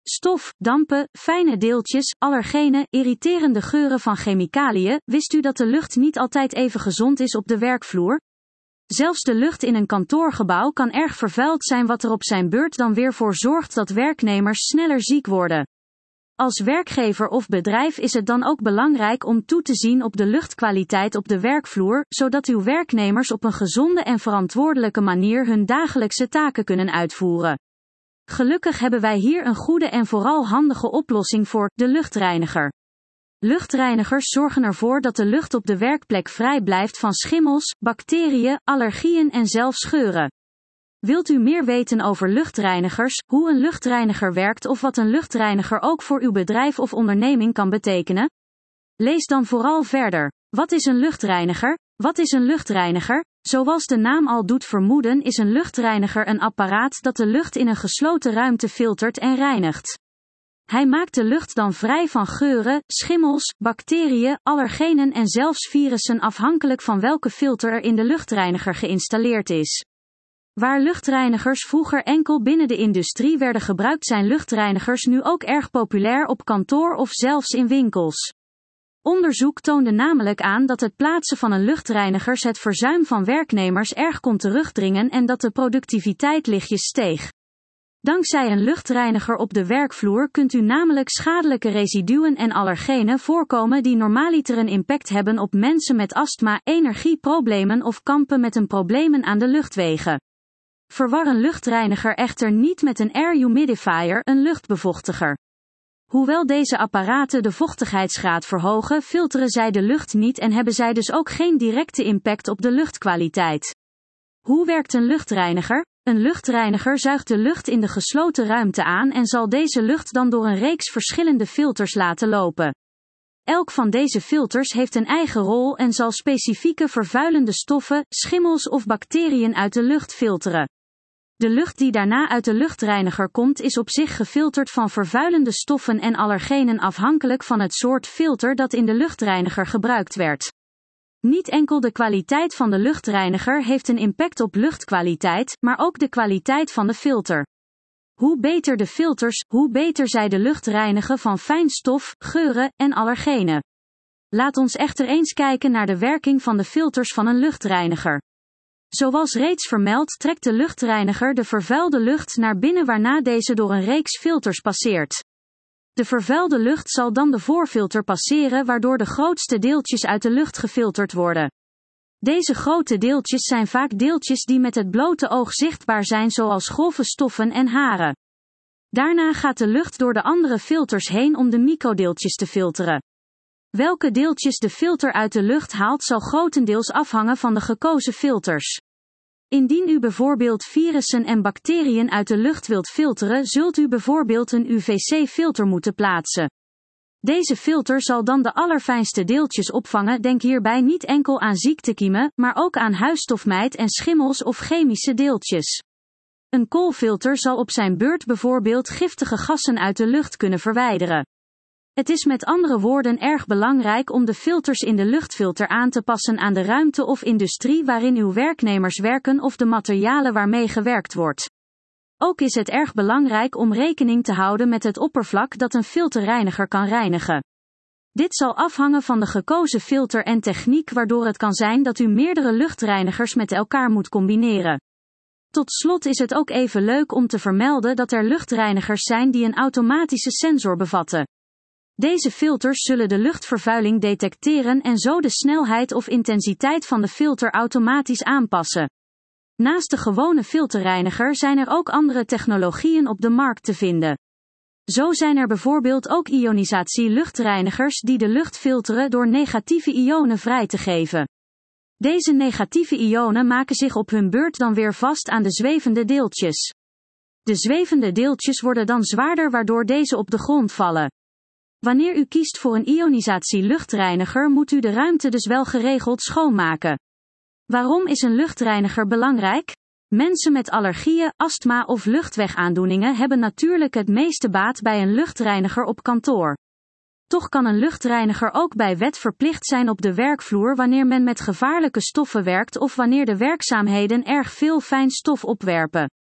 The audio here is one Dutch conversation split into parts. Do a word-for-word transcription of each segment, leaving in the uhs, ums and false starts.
stof, dampen, fijne deeltjes, allergenen, irriterende geuren van chemicaliën. Wist u dat de lucht niet altijd even gezond is op de werkvloer? Zelfs de lucht in een kantoorgebouw kan erg vervuild zijn, wat er op zijn beurt dan weer voor zorgt dat werknemers sneller ziek worden. Als werkgever of bedrijf is het dan ook belangrijk om toe te zien op de luchtkwaliteit op de werkvloer, zodat uw werknemers op een gezonde en verantwoordelijke manier hun dagelijkse taken kunnen uitvoeren. Gelukkig hebben wij hier een goede en vooral handige oplossing voor: de luchtreiniger. Luchtreinigers zorgen ervoor dat de lucht op de werkplek vrij blijft van schimmels, bacteriën, allergieën en zelfs geuren. Wilt u meer weten over luchtreinigers, hoe een luchtreiniger werkt of wat een luchtreiniger ook voor uw bedrijf of onderneming kan betekenen? Lees dan vooral verder. Wat is een luchtreiniger? Wat is een luchtreiniger? Zoals de naam al doet vermoeden, is een luchtreiniger een apparaat dat de lucht in een gesloten ruimte filtert en reinigt. Hij maakt de lucht dan vrij van geuren, schimmels, bacteriën, allergenen en zelfs virussen, afhankelijk van welke filter er in de luchtreiniger geïnstalleerd is. Waar luchtreinigers vroeger enkel binnen de industrie werden gebruikt, zijn luchtreinigers nu ook erg populair op kantoor of zelfs in winkels. Onderzoek toonde namelijk aan dat het plaatsen van een luchtreiniger het verzuim van werknemers erg kon terugdringen en dat de productiviteit lichtjes steeg. Dankzij een luchtreiniger op de werkvloer kunt u namelijk schadelijke residuen en allergenen voorkomen die normaaliter een impact hebben op mensen met astma, energieproblemen of kampen met een problemen aan de luchtwegen. Verwar een luchtreiniger echter niet met een air humidifier, een luchtbevochtiger. Hoewel deze apparaten de vochtigheidsgraad verhogen, filteren zij de lucht niet en hebben zij dus ook geen directe impact op de luchtkwaliteit. Hoe werkt een luchtreiniger? Een luchtreiniger zuigt de lucht in de gesloten ruimte aan en zal deze lucht dan door een reeks verschillende filters laten lopen. Elk van deze filters heeft een eigen rol en zal specifieke vervuilende stoffen, schimmels of bacteriën uit de lucht filteren. De lucht die daarna uit de luchtreiniger komt is op zich gefilterd van vervuilende stoffen en allergenen, afhankelijk van het soort filter dat in de luchtreiniger gebruikt werd. Niet enkel de kwaliteit van de luchtreiniger heeft een impact op luchtkwaliteit, maar ook de kwaliteit van de filter. Hoe beter de filters, hoe beter zij de lucht reinigen van fijn stof, geuren en allergenen. Laat ons echter eens kijken naar de werking van de filters van een luchtreiniger. Zoals reeds vermeld trekt de luchtreiniger de vervuilde lucht naar binnen, waarna deze door een reeks filters passeert. De vervuilde lucht zal dan de voorfilter passeren, waardoor de grootste deeltjes uit de lucht gefilterd worden. Deze grote deeltjes zijn vaak deeltjes die met het blote oog zichtbaar zijn, zoals golven, stoffen en haren. Daarna gaat de lucht door de andere filters heen om de microdeeltjes te filteren. Welke deeltjes de filter uit de lucht haalt zal grotendeels afhangen van de gekozen filters. Indien u bijvoorbeeld virussen en bacteriën uit de lucht wilt filteren, zult u bijvoorbeeld een U V C-filter moeten plaatsen. Deze filter zal dan de allerfijnste deeltjes opvangen. Denk hierbij niet enkel aan ziektekiemen, maar ook aan huisstofmijt en schimmels of chemische deeltjes. Een koolfilter zal op zijn beurt bijvoorbeeld giftige gassen uit de lucht kunnen verwijderen. Het is met andere woorden erg belangrijk om de filters in de luchtfilter aan te passen aan de ruimte of industrie waarin uw werknemers werken of de materialen waarmee gewerkt wordt. Ook is het erg belangrijk om rekening te houden met het oppervlak dat een filterreiniger kan reinigen. Dit zal afhangen van de gekozen filter en techniek, waardoor het kan zijn dat u meerdere luchtreinigers met elkaar moet combineren. Tot slot is het ook even leuk om te vermelden dat er luchtreinigers zijn die een automatische sensor bevatten. Deze filters zullen de luchtvervuiling detecteren en zo de snelheid of intensiteit van de filter automatisch aanpassen. Naast de gewone filterreiniger zijn er ook andere technologieën op de markt te vinden. Zo zijn er bijvoorbeeld ook ionisatie-luchtreinigers die de lucht filteren door negatieve ionen vrij te geven. Deze negatieve ionen maken zich op hun beurt dan weer vast aan de zwevende deeltjes. De zwevende deeltjes worden dan zwaarder, waardoor deze op de grond vallen. Wanneer u kiest voor een ionisatie-luchtreiniger, moet u de ruimte dus wel geregeld schoonmaken. Waarom is een luchtreiniger belangrijk? Mensen met allergieën, astma of luchtwegaandoeningen hebben natuurlijk het meeste baat bij een luchtreiniger op kantoor. Toch kan een luchtreiniger ook bij wet verplicht zijn op de werkvloer wanneer men met gevaarlijke stoffen werkt of wanneer de werkzaamheden erg veel fijn stof opwerpen.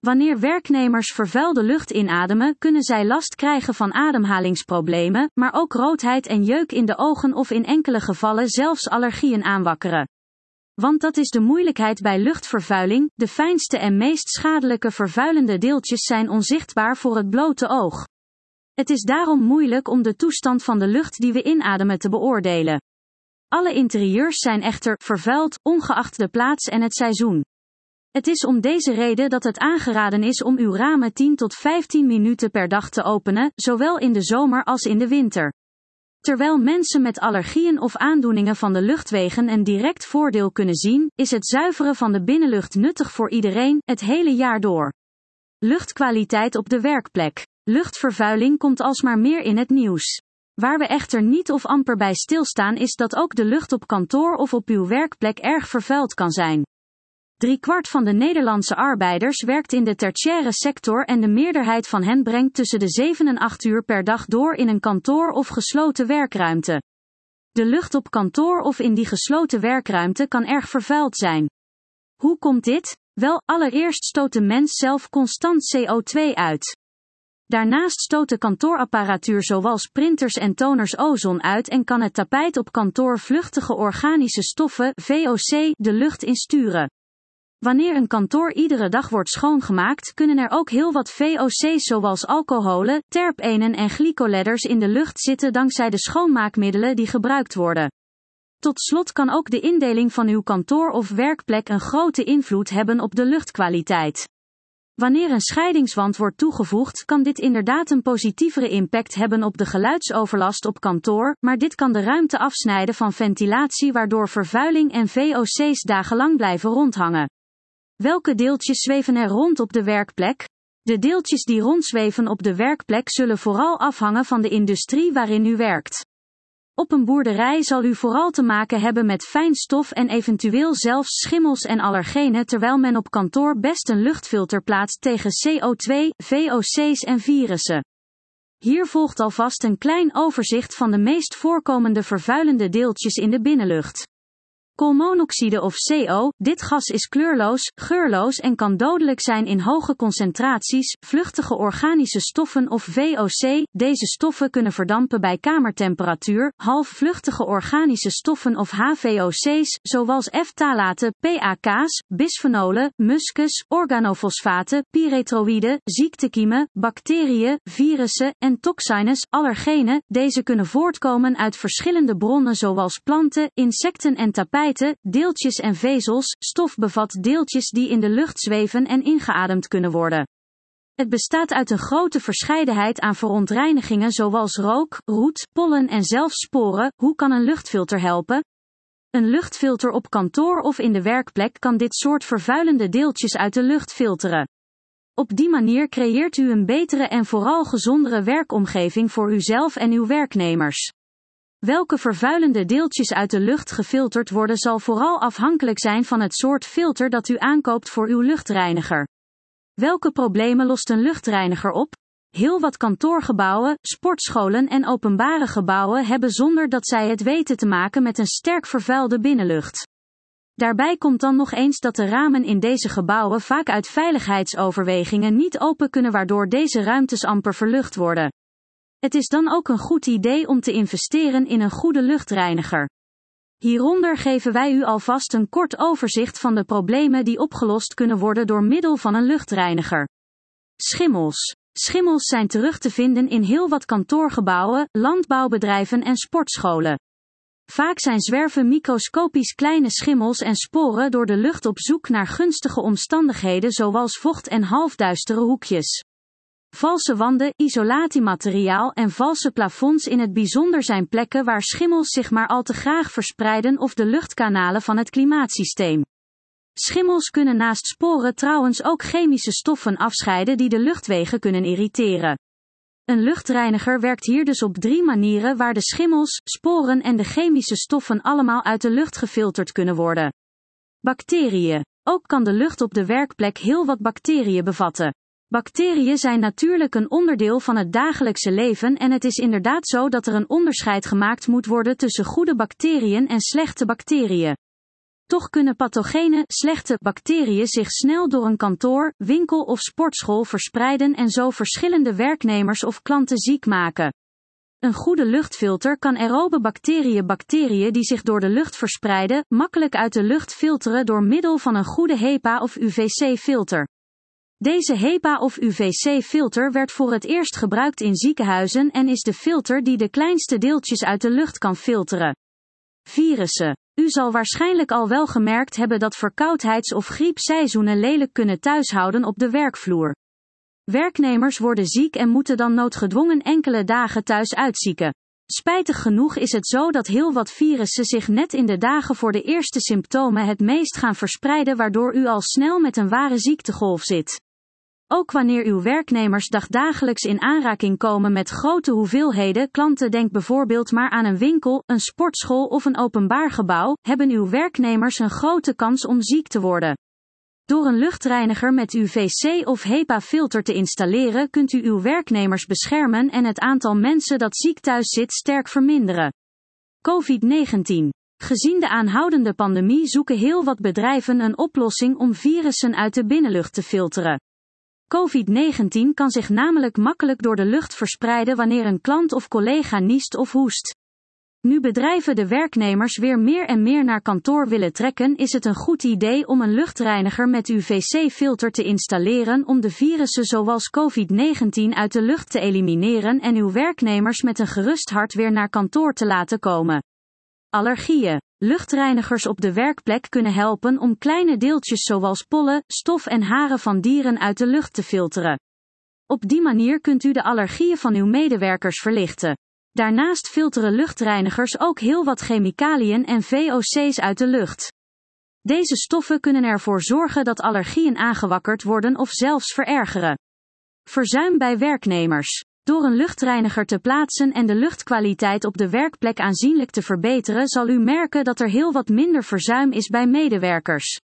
Wanneer werknemers vervuilde lucht inademen, kunnen zij last krijgen van ademhalingsproblemen, maar ook roodheid en jeuk in de ogen of in enkele gevallen zelfs allergieën aanwakkeren. Want dat is de moeilijkheid bij luchtvervuiling, de fijnste en meest schadelijke vervuilende deeltjes zijn onzichtbaar voor het blote oog. Het is daarom moeilijk om de toestand van de lucht die we inademen te beoordelen. Alle interieurs zijn echter vervuild, ongeacht de plaats en het seizoen. Het is om deze reden dat het aangeraden is om uw ramen tien tot vijftien minuten per dag te openen, zowel in de zomer als in de winter. Terwijl mensen met allergieën of aandoeningen van de luchtwegen een direct voordeel kunnen zien, is het zuiveren van de binnenlucht nuttig voor iedereen, het hele jaar door. Luchtkwaliteit op de werkplek. Luchtvervuiling komt alsmaar meer in het nieuws. Waar we echter niet of amper bij stilstaan is dat ook de lucht op kantoor of op uw werkplek erg vervuild kan zijn. Driekwart van de Nederlandse arbeiders werkt in de tertiaire sector en de meerderheid van hen brengt tussen de zeven en acht uur per dag door in een kantoor of gesloten werkruimte. De lucht op kantoor of in die gesloten werkruimte kan erg vervuild zijn. Hoe komt dit? Wel, allereerst stoot de mens zelf constant C O twee uit. Daarnaast stoot de kantoorapparatuur zoals printers en toners ozon uit en kan het tapijt op kantoor vluchtige organische stoffen, V O C, de lucht insturen. Wanneer een kantoor iedere dag wordt schoongemaakt, kunnen er ook heel wat V O C's zoals alcoholen, terpenen en glycoledders in de lucht zitten dankzij de schoonmaakmiddelen die gebruikt worden. Tot slot kan ook de indeling van uw kantoor of werkplek een grote invloed hebben op de luchtkwaliteit. Wanneer een scheidingswand wordt toegevoegd, kan dit inderdaad een positievere impact hebben op de geluidsoverlast op kantoor, maar dit kan de ruimte afsnijden van ventilatie waardoor vervuiling en V O C's dagenlang blijven rondhangen. Welke deeltjes zweven er rond op de werkplek? De deeltjes die rondzweven op de werkplek zullen vooral afhangen van de industrie waarin u werkt. Op een boerderij zal u vooral te maken hebben met fijn stof en eventueel zelfs schimmels en allergenen, terwijl men op kantoor best een luchtfilter plaatst tegen C O twee, V O C's en virussen. Hier volgt alvast een klein overzicht van de meest voorkomende vervuilende deeltjes in de binnenlucht. Koolmonoxide of C O, dit gas is kleurloos, geurloos en kan dodelijk zijn in hoge concentraties, vluchtige organische stoffen of V O C, deze stoffen kunnen verdampen bij kamertemperatuur, halfvluchtige organische stoffen of H V O C's, zoals F-talaten, P A K's, bisfenolen, muskus, organofosfaten, pyretroïden, ziektekiemen, bacteriën, virussen en toxines, allergenen, deze kunnen voortkomen uit verschillende bronnen zoals planten, insecten en tapijten. Deeltjes en vezels, stof bevat deeltjes die in de lucht zweven en ingeademd kunnen worden. Het bestaat uit een grote verscheidenheid aan verontreinigingen zoals rook, roet, pollen en zelfs sporen. Hoe kan een luchtfilter helpen? Een luchtfilter op kantoor of in de werkplek kan dit soort vervuilende deeltjes uit de lucht filteren. Op die manier creëert u een betere en vooral gezondere werkomgeving voor uzelf en uw werknemers. Welke vervuilende deeltjes uit de lucht gefilterd worden zal vooral afhankelijk zijn van het soort filter dat u aankoopt voor uw luchtreiniger. Welke problemen lost een luchtreiniger op? Heel wat kantoorgebouwen, sportscholen en openbare gebouwen hebben zonder dat zij het weten te maken met een sterk vervuilde binnenlucht. Daarbij komt dan nog eens dat de ramen in deze gebouwen vaak uit veiligheidsoverwegingen niet open kunnen waardoor deze ruimtes amper verlucht worden. Het is dan ook een goed idee om te investeren in een goede luchtreiniger. Hieronder geven wij u alvast een kort overzicht van de problemen die opgelost kunnen worden door middel van een luchtreiniger. Schimmels. Schimmels zijn terug te vinden in heel wat kantoorgebouwen, landbouwbedrijven en sportscholen. Vaak zijn zwerven microscopisch kleine schimmels en sporen door de lucht op zoek naar gunstige omstandigheden zoals vocht en halfduistere hoekjes. Valse wanden, isolatiemateriaal en valse plafonds in het bijzonder zijn plekken waar schimmels zich maar al te graag verspreiden of de luchtkanalen van het klimaatsysteem. Schimmels kunnen naast sporen trouwens ook chemische stoffen afscheiden die de luchtwegen kunnen irriteren. Een luchtreiniger werkt hier dus op drie manieren waar de schimmels, sporen en de chemische stoffen allemaal uit de lucht gefilterd kunnen worden. Bacteriën. Ook kan de lucht op de werkplek heel wat bacteriën bevatten. Bacteriën zijn natuurlijk een onderdeel van het dagelijkse leven en het is inderdaad zo dat er een onderscheid gemaakt moet worden tussen goede bacteriën en slechte bacteriën. Toch kunnen pathogene, slechte bacteriën zich snel door een kantoor, winkel of sportschool verspreiden en zo verschillende werknemers of klanten ziek maken. Een goede luchtfilter kan aerobe bacteriën bacteriën die zich door de lucht verspreiden, makkelijk uit de lucht filteren door middel van een goede HEPA of U V C-filter. Deze HEPA of U V C-filter werd voor het eerst gebruikt in ziekenhuizen en is de filter die de kleinste deeltjes uit de lucht kan filteren. Virussen. U zal waarschijnlijk al wel gemerkt hebben dat verkoudheids- of griepseizoenen lelijk kunnen thuishouden op de werkvloer. Werknemers worden ziek en moeten dan noodgedwongen enkele dagen thuis uitzieken. Spijtig genoeg is het zo dat heel wat virussen zich net in de dagen voor de eerste symptomen het meest gaan verspreiden, waardoor u al snel met een ware ziektegolf zit. Ook wanneer uw werknemers dagdagelijks in aanraking komen met grote hoeveelheden klanten, denk bijvoorbeeld maar aan een winkel, een sportschool of een openbaar gebouw, hebben uw werknemers een grote kans om ziek te worden. Door een luchtreiniger met U V C of HEPA-filter te installeren kunt u uw werknemers beschermen en het aantal mensen dat ziek thuis zit sterk verminderen. covid negentien. Gezien de aanhoudende pandemie zoeken heel wat bedrijven een oplossing om virussen uit de binnenlucht te filteren. covid negentien kan zich namelijk makkelijk door de lucht verspreiden wanneer een klant of collega niest of hoest. Nu bedrijven de werknemers weer meer en meer naar kantoor willen trekken, is het een goed idee om een luchtreiniger met U V C-filter te installeren om de virussen zoals covid negentien uit de lucht te elimineren en uw werknemers met een gerust hart weer naar kantoor te laten komen. Allergieën. Luchtreinigers op de werkplek kunnen helpen om kleine deeltjes zoals pollen, stof en haren van dieren uit de lucht te filteren. Op die manier kunt u de allergieën van uw medewerkers verlichten. Daarnaast filteren luchtreinigers ook heel wat chemicaliën en V O C's uit de lucht. Deze stoffen kunnen ervoor zorgen dat allergieën aangewakkerd worden of zelfs verergeren. Verzuim bij werknemers. Door een luchtreiniger te plaatsen en de luchtkwaliteit op de werkplek aanzienlijk te verbeteren, zal u merken dat er heel wat minder verzuim is bij medewerkers.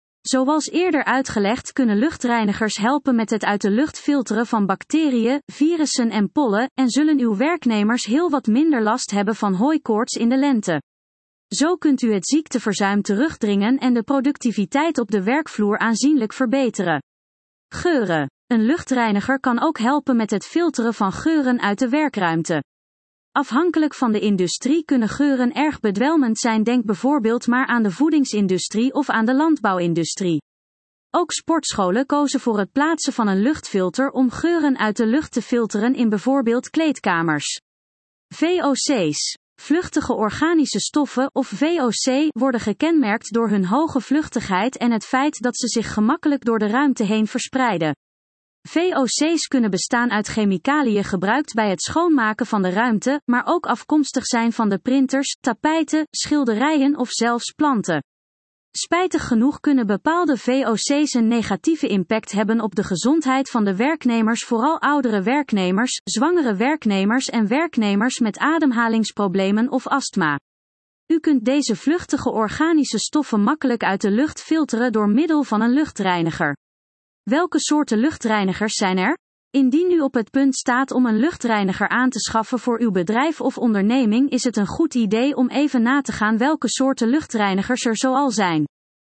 Zoals eerder uitgelegd kunnen luchtreinigers helpen met het uit de lucht filteren van bacteriën, virussen en pollen, en zullen uw werknemers heel wat minder last hebben van hooikoorts in de lente. Zo kunt u het ziekteverzuim terugdringen en de productiviteit op de werkvloer aanzienlijk verbeteren. Geuren. Een luchtreiniger kan ook helpen met het filteren van geuren uit de werkruimte. Afhankelijk van de industrie kunnen geuren erg bedwelmend zijn, denk bijvoorbeeld maar aan de voedingsindustrie of aan de landbouwindustrie. Ook sportscholen kozen voor het plaatsen van een luchtfilter om geuren uit de lucht te filteren in bijvoorbeeld kleedkamers. V O C's. Vluchtige organische stoffen of V O C worden gekenmerkt door hun hoge vluchtigheid en het feit dat ze zich gemakkelijk door de ruimte heen verspreiden. V O C's kunnen bestaan uit chemicaliën gebruikt bij het schoonmaken van de ruimte, maar ook afkomstig zijn van de printers, tapijten, schilderijen of zelfs planten. Spijtig genoeg kunnen bepaalde V O C's een negatieve impact hebben op de gezondheid van de werknemers, vooral oudere werknemers, zwangere werknemers en werknemers met ademhalingsproblemen of astma. U kunt deze vluchtige organische stoffen makkelijk uit de lucht filteren door middel van een luchtreiniger. Welke soorten luchtreinigers zijn er? Indien u op het punt staat om een luchtreiniger aan te schaffen voor uw bedrijf of onderneming, is het een goed idee om even na te gaan welke soorten luchtreinigers er zoal zijn.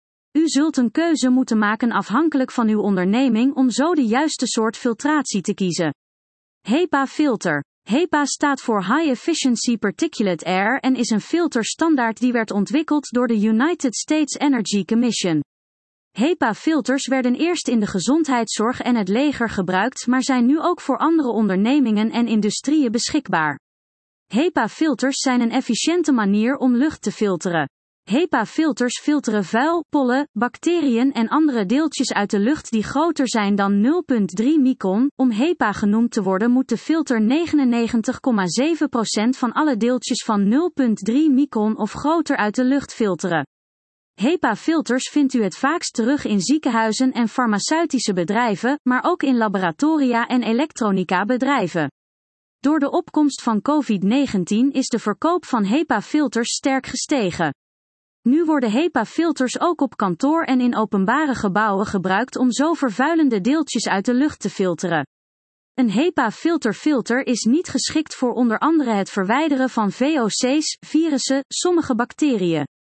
U zult een keuze moeten maken afhankelijk van uw onderneming om zo de juiste soort filtratie te kiezen. HEPA-filter. HEPA staat voor High Efficiency Particulate Air en is een filterstandaard die werd ontwikkeld door de United States Energy Commission. HEPA-filters werden eerst in de gezondheidszorg en het leger gebruikt, maar zijn nu ook voor andere ondernemingen en industrieën beschikbaar. HEPA-filters zijn een efficiënte manier om lucht te filteren. HEPA-filters filteren vuil, pollen, bacteriën en andere deeltjes uit de lucht die groter zijn dan nul komma drie micron. Om HEPA genoemd te worden moet de filter negenennegentig komma zeven procent van alle deeltjes van nul komma drie micron of groter uit de lucht filteren. HEPA-filters vindt u het vaakst terug in ziekenhuizen en farmaceutische bedrijven, maar ook in laboratoria en elektronica-bedrijven. Door de opkomst van covid negentien is de verkoop van HEPA-filters sterk gestegen. Nu worden HEPA-filters ook op kantoor en in openbare gebouwen gebruikt om zo vervuilende deeltjes uit de lucht te filteren. Een HEPA-filterfilter is niet geschikt voor onder andere het verwijderen van V O C's, virussen, sommige bacteriën.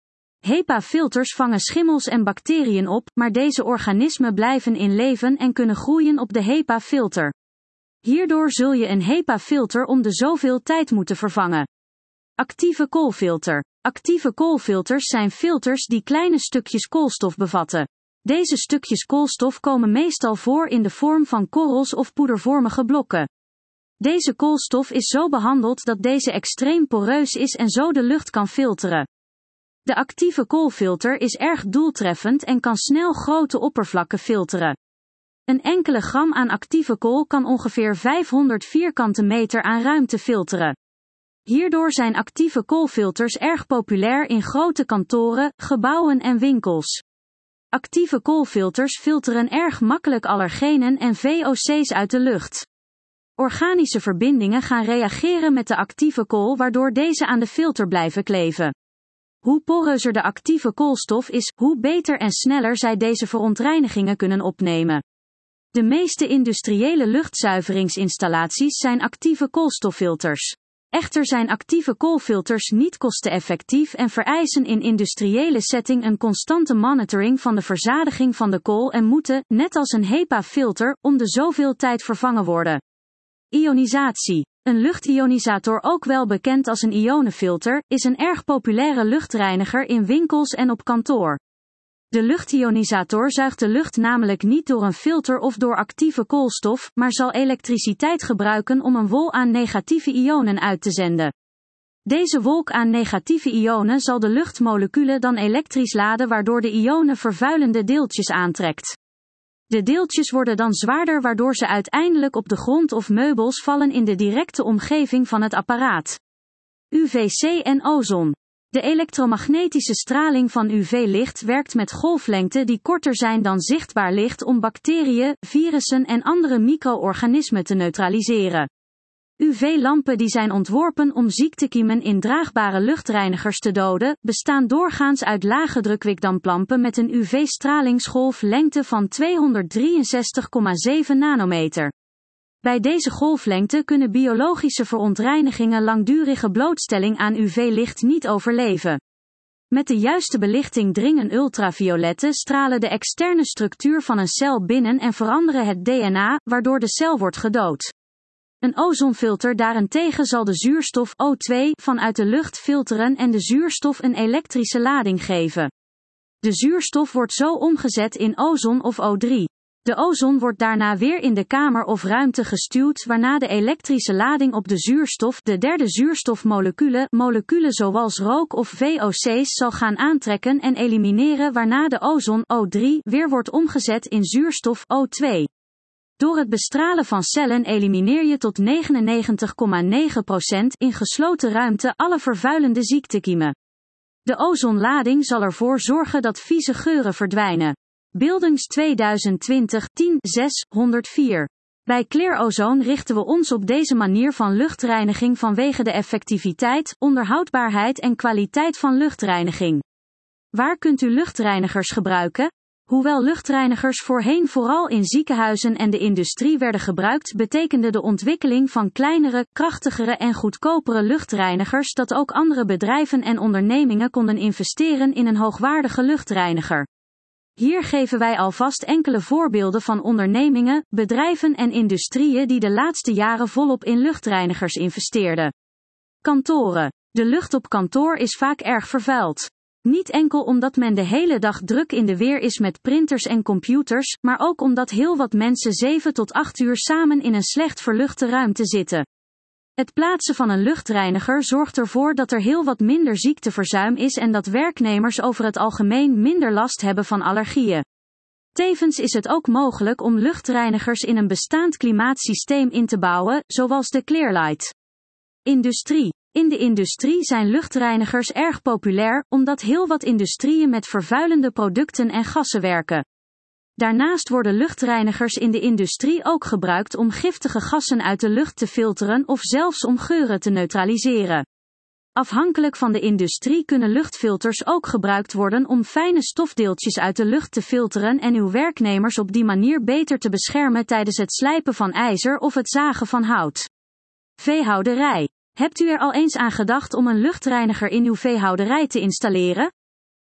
HEPA-filters vangen schimmels en bacteriën op, maar deze organismen blijven in leven en kunnen groeien op de HEPA-filter. Hierdoor zul je een HEPA-filter om de zoveel tijd moeten vervangen. Actieve koolfilter. Actieve koolfilters zijn filters die kleine stukjes koolstof bevatten. Deze stukjes koolstof komen meestal voor in de vorm van korrels of poedervormige blokken. Deze koolstof is zo behandeld dat deze extreem poreus is en zo de lucht kan filteren. De actieve koolfilter is erg doeltreffend en kan snel grote oppervlakken filteren. Een enkele gram aan actieve kool kan ongeveer vijfhonderd vierkante meter aan ruimte filteren. Hierdoor zijn actieve koolfilters erg populair in grote kantoren, gebouwen en winkels. Actieve koolfilters filteren erg makkelijk allergenen en V O C's uit de lucht. Organische verbindingen gaan reageren met de actieve kool waardoor deze aan de filter blijven kleven. Hoe poreuzer de actieve koolstof is, hoe beter en sneller zij deze verontreinigingen kunnen opnemen. De meeste industriële luchtzuiveringsinstallaties zijn actieve koolstoffilters. Echter zijn actieve koolfilters niet kosteneffectief en vereisen in industriële setting een constante monitoring van de verzadiging van de kool en moeten, net als een HEPA-filter, om de zoveel tijd vervangen worden. Ionisatie. Een luchtionisator, ook wel bekend als een ionenfilter, is een erg populaire luchtreiniger in winkels en op kantoor. De luchtionisator zuigt de lucht namelijk niet door een filter of door actieve koolstof, maar zal elektriciteit gebruiken om een wolk aan negatieve ionen uit te zenden. Deze wolk aan negatieve ionen zal de luchtmoleculen dan elektrisch laden waardoor de ionen vervuilende deeltjes aantrekt. De deeltjes worden dan zwaarder waardoor ze uiteindelijk op de grond of meubels vallen in de directe omgeving van het apparaat. U V C en ozon. De elektromagnetische straling van U V-licht werkt met golflengten die korter zijn dan zichtbaar licht om bacteriën, virussen en andere micro-organismen te neutraliseren. U V-lampen die zijn ontworpen om ziektekiemen in draagbare luchtreinigers te doden, bestaan doorgaans uit lage drukwickdamplampen met een U V-stralingsgolflengte van tweehonderddrieënzestig komma zeven nanometer. Bij deze golflengte kunnen biologische verontreinigingen langdurige blootstelling aan U V-licht niet overleven. Met de juiste belichting dringen ultravioletten stralen de externe structuur van een cel binnen en veranderen het D N A, waardoor de cel wordt gedood. Een ozonfilter daarentegen zal de zuurstof O twee vanuit de lucht filteren en de zuurstof een elektrische lading geven. De zuurstof wordt zo omgezet in ozon of O drie. De ozon wordt daarna weer in de kamer of ruimte gestuwd waarna de elektrische lading op de zuurstof, de derde zuurstofmoleculen, moleculen zoals rook of V O C's zal gaan aantrekken en elimineren waarna de ozon O drie weer wordt omgezet in zuurstof O twee. Door het bestralen van cellen elimineer je tot negenennegentig komma negen procent in gesloten ruimte alle vervuilende ziektekiemen. De ozonlading zal ervoor zorgen dat vieze geuren verdwijnen. Buildings tweeduizend twintig tien zes honderdvier. Bij Clear Ozone richten we ons op deze manier van luchtreiniging vanwege de effectiviteit, onderhoudbaarheid en kwaliteit van luchtreiniging. Waar kunt u luchtreinigers gebruiken? Hoewel luchtreinigers voorheen vooral in ziekenhuizen en de industrie werden gebruikt, betekende de ontwikkeling van kleinere, krachtigere en goedkopere luchtreinigers dat ook andere bedrijven en ondernemingen konden investeren in een hoogwaardige luchtreiniger. Hier geven wij alvast enkele voorbeelden van ondernemingen, bedrijven en industrieën die de laatste jaren volop in luchtreinigers investeerden. Kantoren. De lucht op kantoor is vaak erg vervuild. Niet enkel omdat men de hele dag druk in de weer is met printers en computers, maar ook omdat heel wat mensen zeven tot acht uur samen in een slecht verluchte ruimte zitten. Het plaatsen van een luchtreiniger zorgt ervoor dat er heel wat minder ziekteverzuim is en dat werknemers over het algemeen minder last hebben van allergieën. Tevens is het ook mogelijk om luchtreinigers in een bestaand klimaatsysteem in te bouwen, zoals de Clearlight. Industrie. In de industrie zijn luchtreinigers erg populair, omdat heel wat industrieën met vervuilende producten en gassen werken. Daarnaast worden luchtreinigers in de industrie ook gebruikt om giftige gassen uit de lucht te filteren of zelfs om geuren te neutraliseren. Afhankelijk van de industrie kunnen luchtfilters ook gebruikt worden om fijne stofdeeltjes uit de lucht te filteren en uw werknemers op die manier beter te beschermen tijdens het slijpen van ijzer of het zagen van hout. Veehouderij. Hebt u er al eens aan gedacht om een luchtreiniger in uw veehouderij te installeren?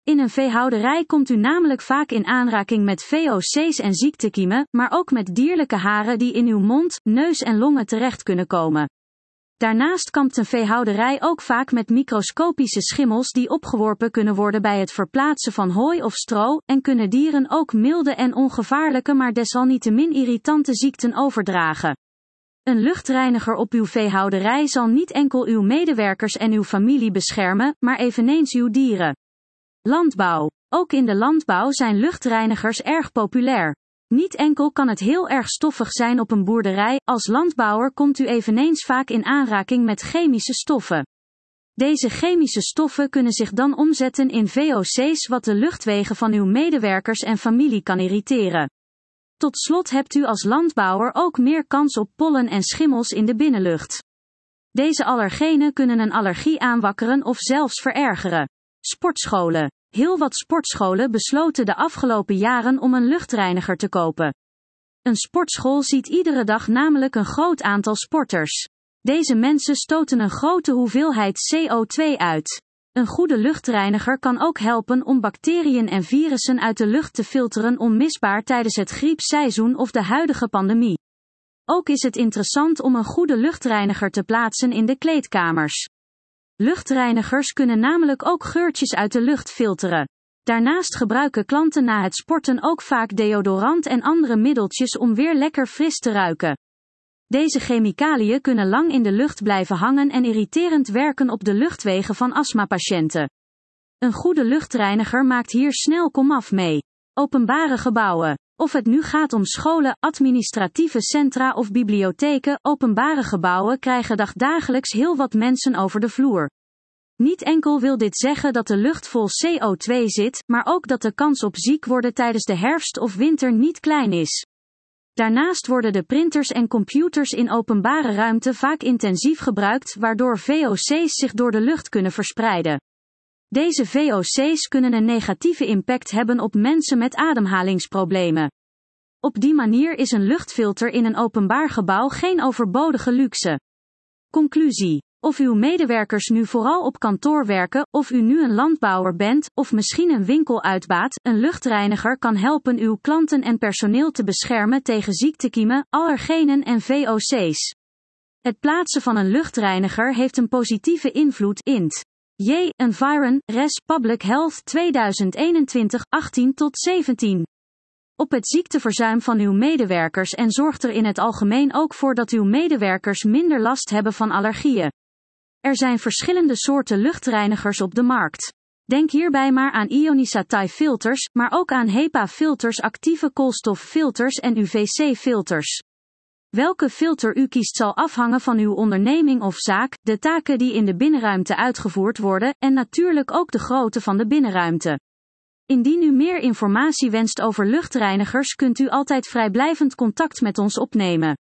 In een veehouderij komt u namelijk vaak in aanraking met V O C's en ziektekiemen, maar ook met dierlijke haren die in uw mond, neus en longen terecht kunnen komen. Daarnaast kampt een veehouderij ook vaak met microscopische schimmels die opgeworpen kunnen worden bij het verplaatsen van hooi of stro, en kunnen dieren ook milde en ongevaarlijke maar desalniettemin irritante ziekten overdragen. Een luchtreiniger op uw veehouderij zal niet enkel uw medewerkers en uw familie beschermen, maar eveneens uw dieren. Landbouw. Ook in de landbouw zijn luchtreinigers erg populair. Niet enkel kan het heel erg stoffig zijn op een boerderij, als landbouwer komt u eveneens vaak in aanraking met chemische stoffen. Deze chemische stoffen kunnen zich dan omzetten in V O C's, wat de luchtwegen van uw medewerkers en familie kan irriteren. Tot slot hebt u als landbouwer ook meer kans op pollen en schimmels in de binnenlucht. Deze allergenen kunnen een allergie aanwakkeren of zelfs verergeren. Sportscholen. Heel wat sportscholen besloten de afgelopen jaren om een luchtreiniger te kopen. Een sportschool ziet iedere dag namelijk een groot aantal sporters. Deze mensen stoten een grote hoeveelheid C O twee uit. Een goede luchtreiniger kan ook helpen om bacteriën en virussen uit de lucht te filteren, onmisbaar tijdens het griepseizoen of de huidige pandemie. Ook is het interessant om een goede luchtreiniger te plaatsen in de kleedkamers. Luchtreinigers kunnen namelijk ook geurtjes uit de lucht filteren. Daarnaast gebruiken klanten na het sporten ook vaak deodorant en andere middeltjes om weer lekker fris te ruiken. Deze chemicaliën kunnen lang in de lucht blijven hangen en irriterend werken op de luchtwegen van astmapatiënten. Een goede luchtreiniger maakt hier snel komaf mee. Openbare gebouwen. Of het nu gaat om scholen, administratieve centra of bibliotheken, openbare gebouwen krijgen dagdagelijks heel wat mensen over de vloer. Niet enkel wil dit zeggen dat de lucht vol C O twee zit, maar ook dat de kans op ziek worden tijdens de herfst of winter niet klein is. Daarnaast worden de printers en computers in openbare ruimte vaak intensief gebruikt, waardoor V O C's zich door de lucht kunnen verspreiden. Deze V O C's kunnen een negatieve impact hebben op mensen met ademhalingsproblemen. Op die manier is een luchtfilter in een openbaar gebouw geen overbodige luxe. Conclusie. Of uw medewerkers nu vooral op kantoor werken, of u nu een landbouwer bent, of misschien een winkel uitbaat, een luchtreiniger kan helpen uw klanten en personeel te beschermen tegen ziektekiemen, allergenen en V O C's. Het plaatsen van een luchtreiniger heeft een positieve invloed in t. J. Environ, Res. Public Health tweeduizend eenentwintig, achttien tot zeventien. Op het ziekteverzuim van uw medewerkers en zorgt er in het algemeen ook voor dat uw medewerkers minder last hebben van allergieën. Er zijn verschillende soorten luchtreinigers op de markt. Denk hierbij maar aan Ionisati filters, maar ook aan HEPA filters, actieve koolstoffilters en U V C filters. Welke filter u kiest zal afhangen van uw onderneming of zaak, de taken die in de binnenruimte uitgevoerd worden, en natuurlijk ook de grootte van de binnenruimte. Indien u meer informatie wenst over luchtreinigers, kunt u altijd vrijblijvend contact met ons opnemen.